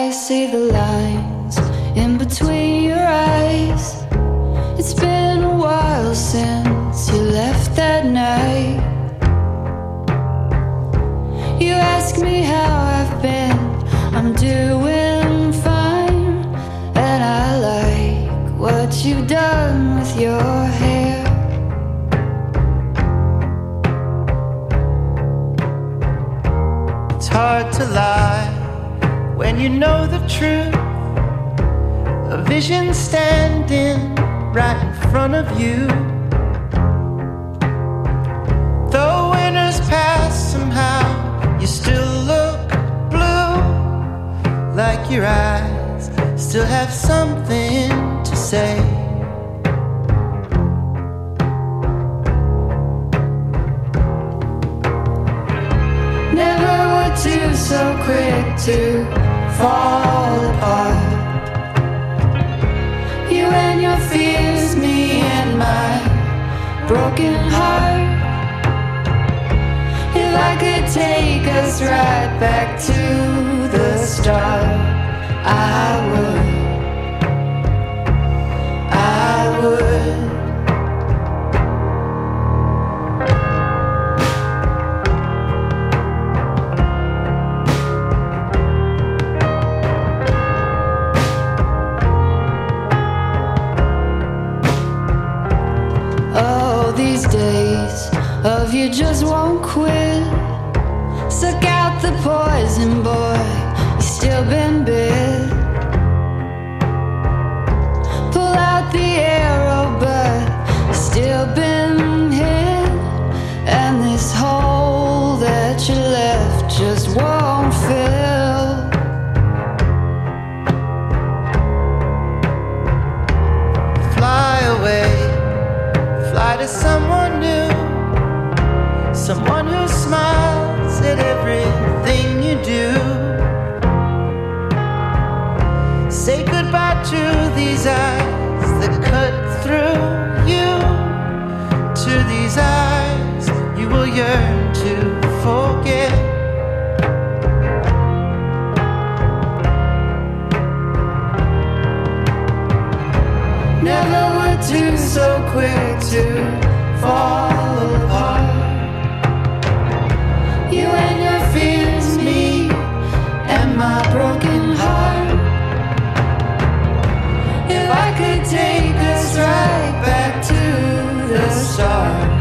I see the lines in between your eyes. It's been a while since you left that night. You ask me how I've been, I'm doing fine. And I like what you've done with your hair. It's hard to lie when you know the truth. A vision standing right in front of you. Though winter's past, somehow you still look blue. Like your eyes still have something to say. Never were two so quick to fall apart. You and your fears, me and my broken heart. If I could take us right back to the start, I would. These days of you just won't quit. Suck out the poison, boy, you still been bit. Pull out the arrow, but you still been hit. And this hole that you left just won't fill. Fly away, fly to someone new, someone who smiles at everything you do. Say goodbye to these eyes that cut through you. To these eyes you will yearn to forget. Never were two so quick to fall apart. You and your fears, me and my broken heart. If I could take us right back to the start,